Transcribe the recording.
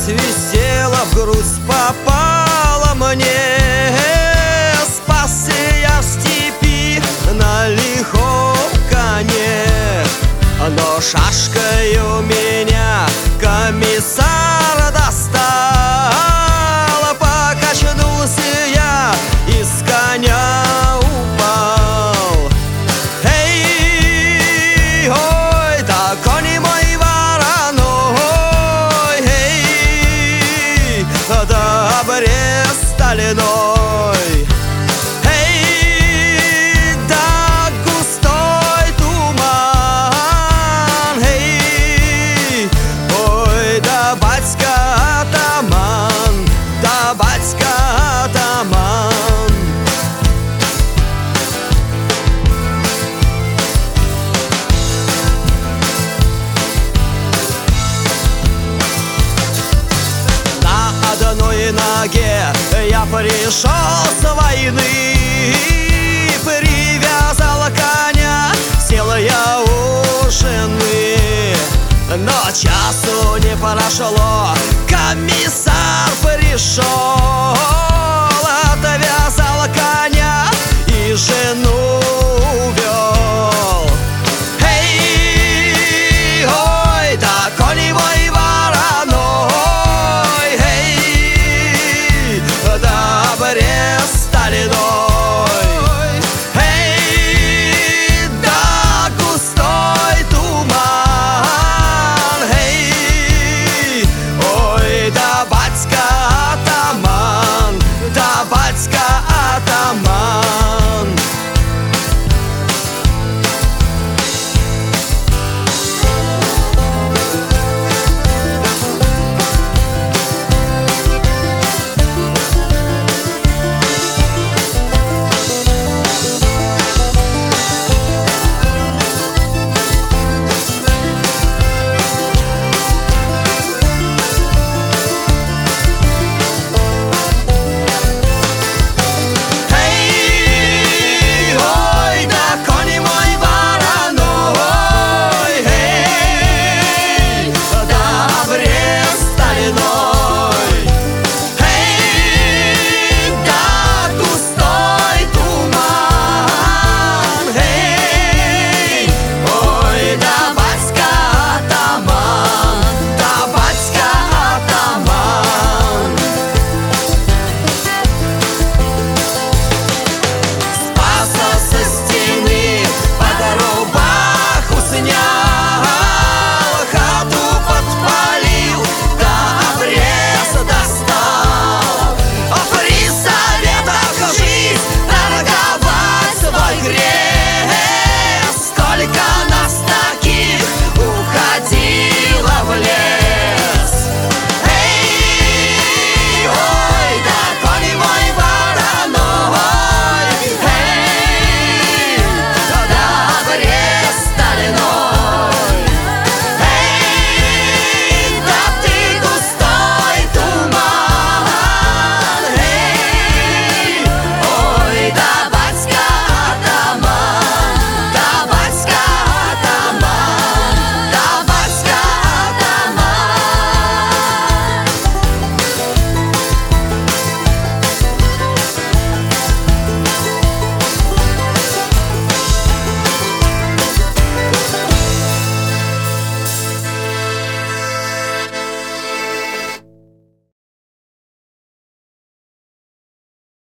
свистела, в грудь попала мне. Спасся я в степи на лихом коне, но шашкою меня комиссар достал. Покачнулся я и с коня упал. Эй, ой, да конь мой вороной, эй, да обрез стальной. Эй, да густой туман, эй, ой, да батька атаман, да батька атаман. На одной ноге я пришел с войны, привязал коня, сел я у жены. Но часу не прошло, комиссар пришел.